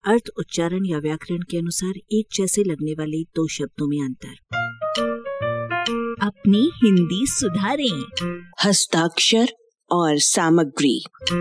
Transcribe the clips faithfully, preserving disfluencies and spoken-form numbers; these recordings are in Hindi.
अर्थ, उच्चारण या व्याकरण के अनुसार एक जैसे लगने वाले दो शब्दों में अंतर। अपनी हिंदी सुधारें। हस्ताक्षर और सामग्री।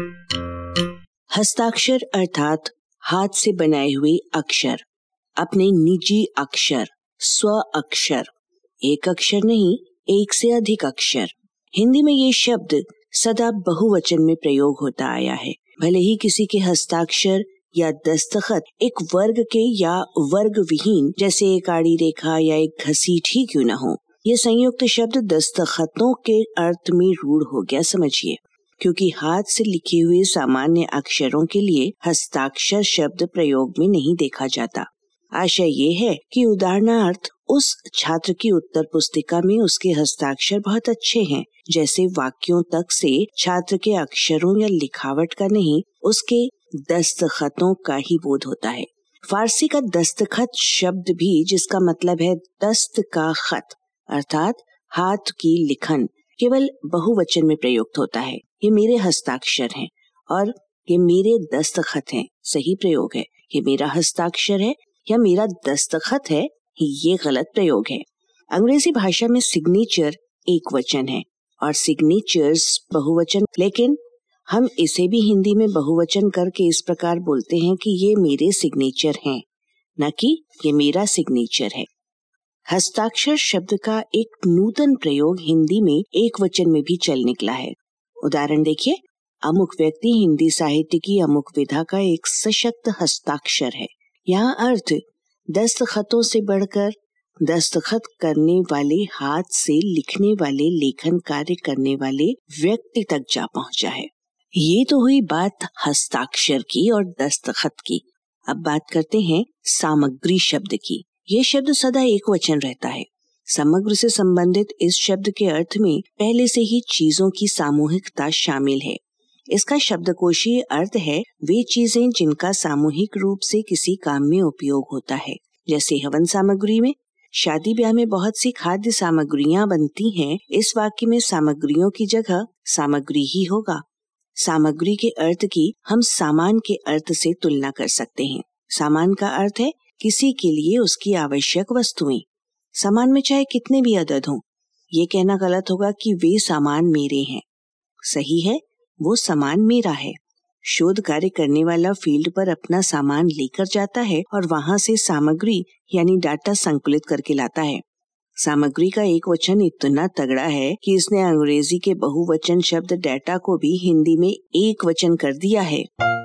हस्ताक्षर अर्थात हाथ से बनाए हुए अक्षर, अपने निजी अक्षर, स्व अक्षर, एक अक्षर नहीं, एक से अधिक अक्षर। हिंदी में ये शब्द सदा बहुवचन में प्रयोग होता आया है। भले ही किसी के हस्ताक्षर या दस्तखत एक वर्ग के या वर्ग विहीन जैसे एक आड़ी रेखा या एक घसीट ही क्यों न हो, ये संयुक्त शब्द दस्तखतों के अर्थ में रूढ़ हो गया समझिए, क्योंकि हाथ से लिखे हुए सामान्य अक्षरों के लिए हस्ताक्षर शब्द प्रयोग में नहीं देखा जाता। आशय ये है कि उदाहरणार्थ उस छात्र की उत्तर पुस्तिका में उसके हस्ताक्षर बहुत अच्छे हैं, जैसे वाक्यों तक से छात्र के अक्षरों या लिखावट का नहीं, उसके दस्तखतों का ही बोध होता है। फारसी का दस्तखत शब्द भी, जिसका मतलब है दस्त का खत अर्थात हाथ की लिखन, केवल बहुवचन में प्रयुक्त होता है। ये मेरे हस्ताक्षर हैं और ये मेरे दस्तखत हैं, सही प्रयोग है। ये मेरा हस्ताक्षर है या मेरा दस्तखत है, ये गलत प्रयोग है। अंग्रेजी भाषा में सिग्नेचर एक वचन है और सिग्नेचर्स बहुवचन, लेकिन हम इसे भी हिंदी में बहुवचन करके इस प्रकार बोलते हैं कि ये मेरे सिग्नेचर हैं, न कि ये मेरा सिग्नेचर है। हस्ताक्षर शब्द का एक नूतन प्रयोग हिंदी में एक वचन में भी चल निकला है। उदाहरण देखिए, अमुक व्यक्ति हिंदी साहित्य की अमुक विधा का एक सशक्त हस्ताक्षर है। यहाँ अर्थ दस्तखतों से बढ़कर दस्तखत करने वाले, हाथ से लिखने वाले, लेखन कार्य करने वाले व्यक्ति तक जा पहुंचा है। ये तो हुई बात हस्ताक्षर की और दस्तखत की। अब बात करते हैं सामग्री शब्द की। ये शब्द सदा एक वचन रहता है। समग्र से संबंधित इस शब्द के अर्थ में पहले से ही चीजों की सामूहिकता शामिल है। इसका शब्दकोशीय अर्थ है वे चीजें जिनका सामूहिक रूप से किसी काम में उपयोग होता है। जैसे हवन सामग्री में, शादी ब्याह में बहुत सी खाद्य सामग्रियां बनती हैं। इस वाक्य में सामग्रियों की जगह सामग्री ही होगा। सामग्री के अर्थ की हम सामान के अर्थ से तुलना कर सकते हैं। सामान का अर्थ है किसी के लिए उसकी आवश्यक वस्तुएं। सामान में चाहे कितने भी अदद हों, ये कहना गलत होगा कि वे सामान मेरे हैं। सही है, वो सामान मेरा है। शोध कार्य करने वाला फील्ड पर अपना सामान लेकर जाता है और वहां से सामग्री यानी डाटा संकलित करके लाता है। सामग्री का एक वचन इतना तगड़ा है कि इसने अंग्रेजी के बहुवचन शब्द डाटा को भी हिंदी में एक वचन कर दिया है।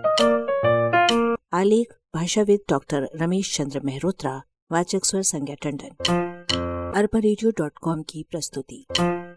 आलेख भाषाविद डॉक्टर रमेश चंद्र मेहरोत्रा, वाचक स्वर संज्ञा टंडन, अरबा रेडियो डॉट कॉम की प्रस्तुति।